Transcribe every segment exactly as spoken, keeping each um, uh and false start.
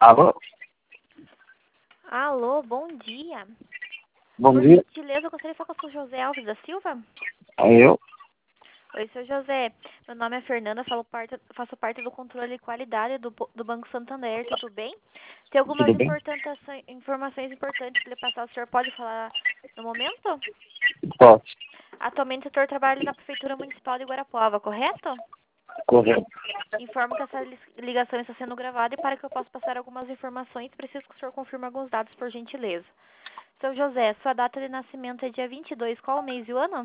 Alô? Alô, bom dia. Bom Por dia. gentileza, eu gostaria de falar com o seu José Alves da Silva. É eu? Oi, seu José. Meu nome é Fernanda, falo parte, faço parte do controle de qualidade do, do Banco Santander, tudo bem? Tem algumas Tudo bem? importantes, informações importantes para lhe passar. O senhor pode falar no momento? Posso. Atualmente, o senhor trabalha na Prefeitura Municipal de Guarapuava, correto? Correto. Informo que essa ligação está sendo gravada e para que eu possa passar algumas informações, preciso que o senhor confirme alguns dados, por gentileza. Seu José, sua data de nascimento é dia vinte e dois, qual o mês e o ano?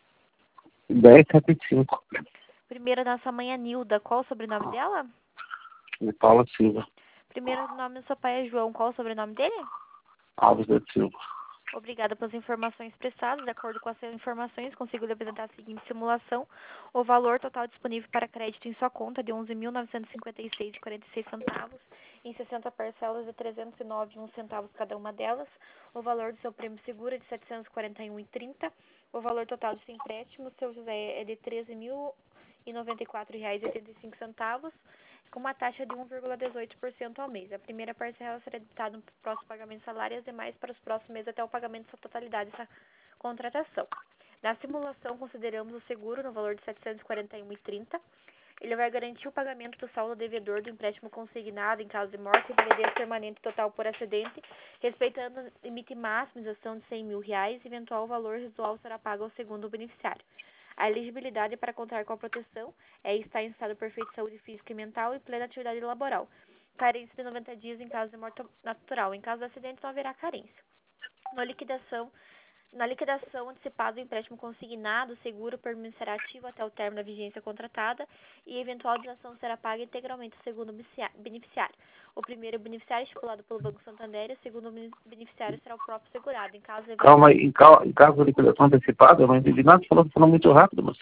dez setenta e cinco. Primeiro da sua mãe é Nilda, qual o sobrenome dela? De Paula Silva. Primeiro nome do seu pai é João, qual o sobrenome dele? Alves da Silva. Obrigada pelas informações prestadas. De acordo com essas informações, consigo lhe apresentar a seguinte simulação. O valor total disponível para crédito em sua conta é de onze mil novecentos e cinquenta e seis reais e quarenta e seis centavos, em sessenta parcelas de trezentos e nove reais e um centavo cada uma delas. O valor do seu prêmio seguro é de setecentos e quarenta e um reais e trinta centavos. O valor total do seu empréstimo, seu José, é de treze mil e noventa e quatro reais e oitenta e cinco centavos, com uma taxa de um vírgula dezoito por cento ao mês. A primeira parcela será debitada no próximo pagamento de salário e as demais para os próximos meses até o pagamento da totalidade dessa contratação. Na simulação, consideramos o seguro no valor de setecentos e quarenta e um reais e trinta centavos. Ele vai garantir o pagamento do saldo devedor do empréstimo consignado em caso de morte e validez permanente total por acidente, respeitando o limite máximo de ação de cem mil reais, e eventual valor residual será pago ao segundo beneficiário. A elegibilidade para contar com a proteção é estar em estado de perfeita saúde física e mental e plena atividade laboral. Carência de noventa dias em caso de morte natural. Em caso de acidente, não haverá carência. Na liquidação, na liquidação antecipada do empréstimo consignado, o seguro permanecerá ativo até o término da vigência contratada e a eventual desação será paga integralmente ao segundo beneficiário. O primeiro beneficiário é estipulado pelo Banco Santander e o segundo beneficiário será o próprio segurado. Em caso de... Calma aí. Em, cal... em caso de liquidação antecipada, eu não entendi nada. Você falou, falou muito rápido, mas...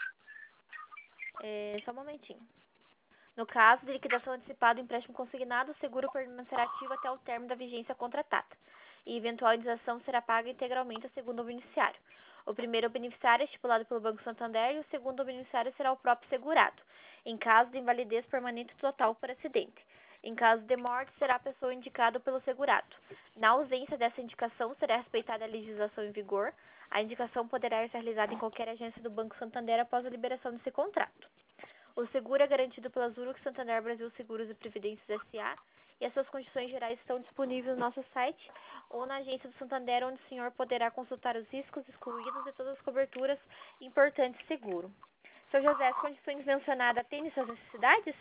É, só um momentinho. No caso de liquidação antecipada do empréstimo consignado, o seguro permanecerá ativo até o término da vigência contratada e eventual indenização será paga integralmente ao segundo beneficiário. O primeiro beneficiário é estipulado pelo Banco Santander e o segundo beneficiário será o próprio segurado, em caso de invalidez permanente total por acidente. Em caso de morte, será a pessoa indicada pelo segurado. Na ausência dessa indicação, será respeitada a legislação em vigor. A indicação poderá ser realizada em qualquer agência do Banco Santander após a liberação desse contrato. O seguro é garantido pela Zurich Santander Brasil Seguros e Previdências S A e as suas condições gerais estão disponíveis no nosso site ou na agência do Santander, onde o senhor poderá consultar os riscos excluídos e todas as coberturas importantes de seguro. Seu José, as condições mencionadas atendem suas necessidades?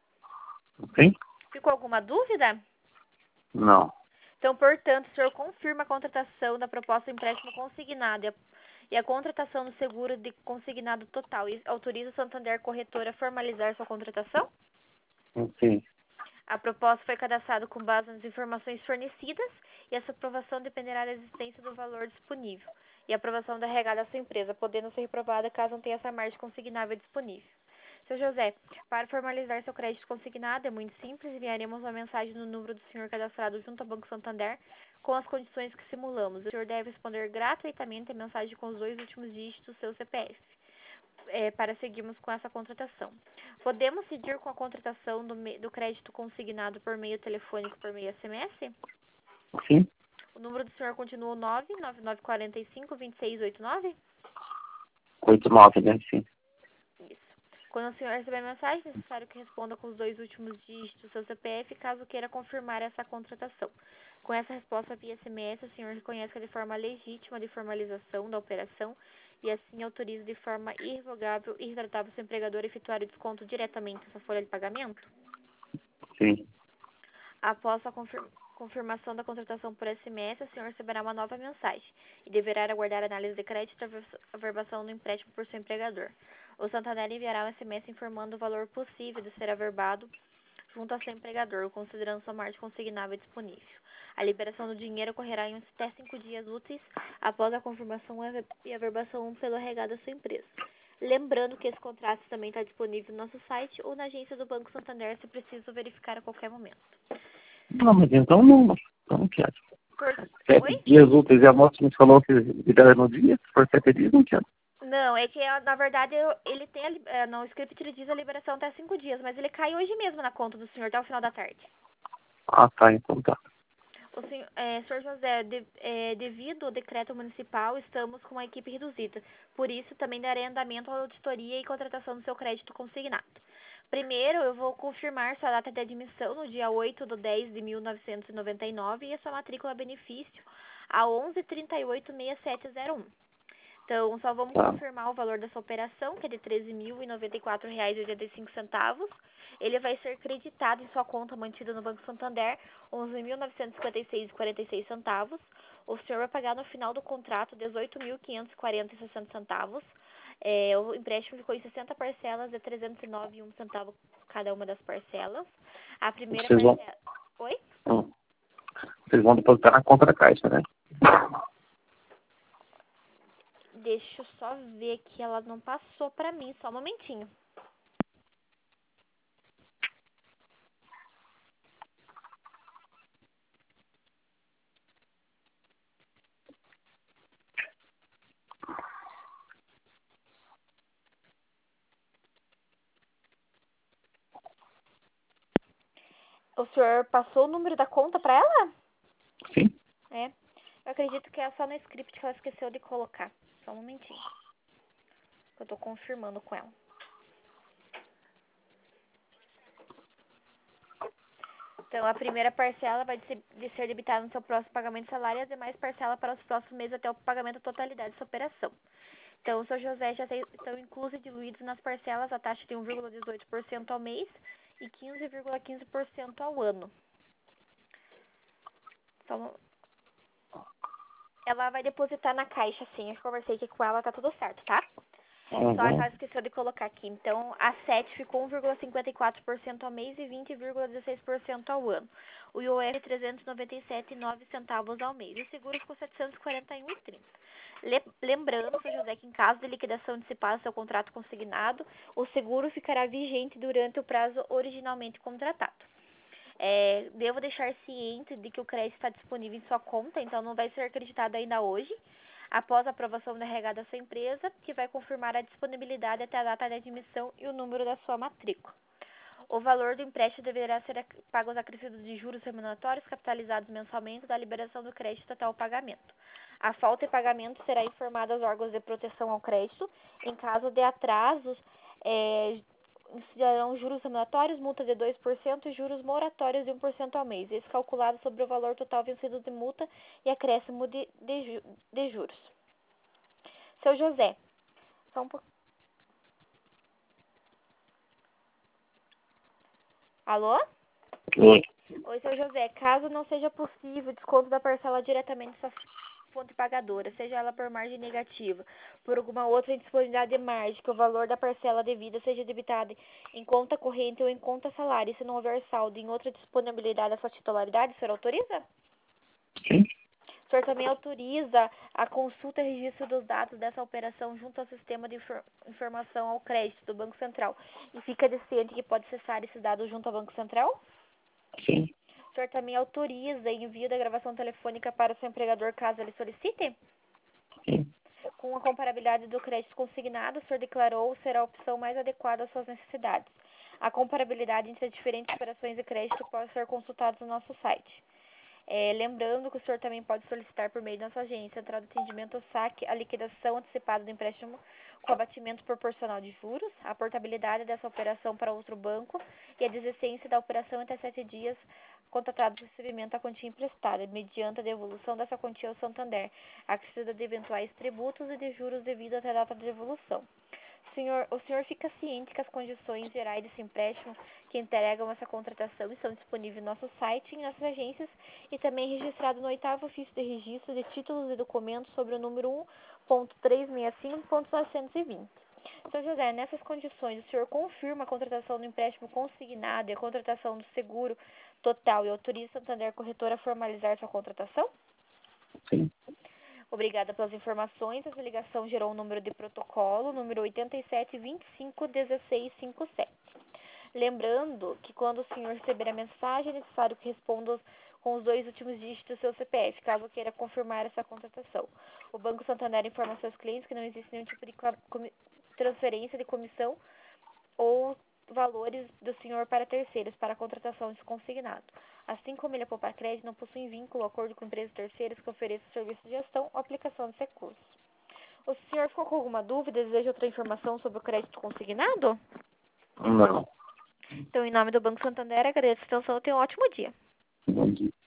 Sim? Ficou alguma dúvida? Não. Então, portanto, o senhor confirma a contratação da proposta de empréstimo consignado e a, e a contratação do seguro de consignado total e autoriza o Santander Corretora a formalizar sua contratação? Sim. A proposta foi cadastrada com base nas informações fornecidas e essa aprovação dependerá da existência do valor disponível e a aprovação da regada da sua empresa, podendo ser reprovada caso não tenha essa margem consignável disponível. Seu José, para formalizar seu crédito consignado é muito simples, enviaremos uma mensagem no número do senhor cadastrado junto ao Banco Santander com as condições que simulamos. O senhor deve responder gratuitamente a mensagem com os dois últimos dígitos do seu C P F. É, para seguirmos com essa contratação. Podemos seguir com a contratação do, do crédito consignado por meio telefônico, por meio S M S? Sim? O número do senhor continua nove nove nove quatro cinco, dois seis oito nove? oito nove, né? Sim. Isso. Quando o senhor receber a mensagem, é necessário que responda com os dois últimos dígitos do seu C P F, caso queira confirmar essa contratação. Com essa resposta via S M S, o senhor reconhece que é de forma legítima de formalização da operação e assim autoriza de forma irrevogável e irretratável seu empregador a efetuar o desconto diretamente nessa folha de pagamento? Sim. Após a confir confirmação da contratação por S M S, o senhor receberá uma nova mensagem e deverá aguardar a análise de crédito e a averbação do empréstimo por seu empregador. O Santander enviará um S M S informando o valor possível de ser averbado junto ao seu empregador, considerando sua margem consignável disponível. A liberação do dinheiro ocorrerá em até cinco dias úteis após a confirmação e averbação pelo regado da sua empresa. Lembrando que esse contrato também está disponível no nosso site ou na agência do Banco Santander, se preciso verificar a qualquer momento. Não, mas então não, eu não quero. Por... Sete Oi? dias úteis e a moça me falou que libera no dia, se for sete dias, não quero. Não, é que na verdade ele tem, a, no script ele diz a liberação até cinco dias, mas ele cai hoje mesmo na conta do senhor até o final da tarde. Ah, tá, então tá. O senhor, é, senhor José, de, é, devido ao decreto municipal, estamos com a equipe reduzida. Por isso, também darei andamento à auditoria e contratação do seu crédito consignado. Primeiro, eu vou confirmar sua data de admissão no dia oito de dez de mil novecentos e noventa e nove e a sua matrícula benefício a onze trinta e oito sessenta e sete zero um. Então, só vamos Tá. confirmar o valor da sua operação, que é de treze mil e noventa e quatro reais e oitenta e cinco centavos. Ele vai ser creditado em sua conta mantida no Banco Santander, onze mil novecentos e cinquenta e seis reais e quarenta e seis centavos. O senhor vai pagar no final do contrato dezoito mil quinhentos e quarenta reais e sessenta centavos. É, o empréstimo ficou em sessenta parcelas de trezentos e nove reais e um centavo cada uma das parcelas. A primeira Vocês vão, parcela... Oi? hum, vocês vão depositar na conta da Caixa, né? Deixa eu só ver que ela não passou pra mim, só um momentinho. O senhor passou o número da conta pra ela? Sim. É. Eu acredito que é só no script que ela esqueceu de colocar. Só um momentinho. Eu tô confirmando com ela. Então, a primeira parcela vai de ser, de ser debitada no seu próximo pagamento de salário e as demais parcelas para os próximos meses até o pagamento da totalidade da sua operação. Então, o seu José já tem, estão inclusos e diluídos nas parcelas a taxa de um vírgula dezoito por cento ao mês e quinze vírgula quinze por cento ao ano. Então, ela vai depositar na caixa, sim. Eu conversei aqui com ela, tá tudo certo, tá? Só que Uhum. ela esqueceu de colocar aqui. Então, a sete ficou um vírgula cinquenta e quatro por cento ao mês e vinte vírgula dezesseis por cento ao ano. O I O F trezentos e noventa e sete reais e nove centavos ao mês. E o seguro ficou setecentos e quarenta e um reais e trinta centavos. Lembrando, seu José, que em caso de liquidação antecipada do seu contrato consignado, o seguro ficará vigente durante o prazo originalmente contratado. É, devo deixar ciente de que o crédito está disponível em sua conta, então não vai ser acreditado ainda hoje, após a aprovação da R H da sua empresa, que vai confirmar a disponibilidade até a data de admissão e o número da sua matrícula. O valor do empréstimo deverá ser pago aos acrescidos de juros remuneratórios capitalizados mensalmente da liberação do crédito até o pagamento. A falta de pagamento será informada aos órgãos de proteção ao crédito. Em caso de atrasos, é, serão juros remuneratórios, multa de dois por cento e juros moratórios de um por cento ao mês, esse calculado sobre o valor total vencido de multa e acréscimo de, de, de juros. Seu José, só um pouquinho. Alô? Oi. Oi, seu José. Caso não seja possível desconto da parcela diretamente em sua fonte pagadora, seja ela por margem negativa, por alguma outra indisponibilidade de margem, que o valor da parcela devida seja debitado em conta corrente ou em conta salário, se não houver saldo em outra disponibilidade da sua titularidade, o senhor autoriza? Sim. O senhor também autoriza a consulta e registro dos dados dessa operação junto ao sistema de infor informação ao crédito do Banco Central e fica de ciente que pode acessar esses dados junto ao Banco Central? Sim. O senhor também autoriza envio da gravação telefônica para o seu empregador caso ele solicite? Sim. Com a comparabilidade do crédito consignado, o senhor declarou ser a opção mais adequada às suas necessidades. A comparabilidade entre as diferentes operações de crédito pode ser consultada no nosso site. É, lembrando que o senhor também pode solicitar por meio da nossa agência entrada de atendimento ao saque, a liquidação antecipada do empréstimo com abatimento proporcional de juros, a portabilidade dessa operação para outro banco e a desistência da operação até sete dias contratado de recebimento da quantia emprestada, mediante a devolução dessa quantia ao Santander, acrescida de eventuais tributos e de juros devido até a data de devolução. Senhor, o senhor fica ciente que as condições gerais desse empréstimo que entregam essa contratação estão disponíveis no nosso site e em nossas agências e também registrado no oitavo ofício de registro de títulos e documentos sobre o número um ponto trezentos e sessenta e cinco ponto novecentos e vinte. Senhor José, nessas condições, o senhor confirma a contratação do empréstimo consignado e a contratação do seguro total e autoriza a Santander Corretora a formalizar sua contratação? Sim. Obrigada pelas informações. Essa ligação gerou um número de protocolo, número oito sete dois cinco um seis cinco sete. Lembrando que quando o senhor receber a mensagem, é necessário que responda com os dois últimos dígitos do seu C P F, caso queira confirmar essa contratação. O Banco Santander informa seus clientes que não existe nenhum tipo de transferência de comissão ou valores do senhor para terceiros para a contratação de consignado. Assim como ele, a Poupar Crédito, não possui vínculo ou acordo com empresas terceiras que ofereçam serviço de gestão ou aplicação de recursos. O senhor ficou com alguma dúvida? Deseja outra informação sobre o crédito consignado? Não. Então, em nome do Banco Santander, agradeço a atenção e tenha um ótimo dia. Bom dia.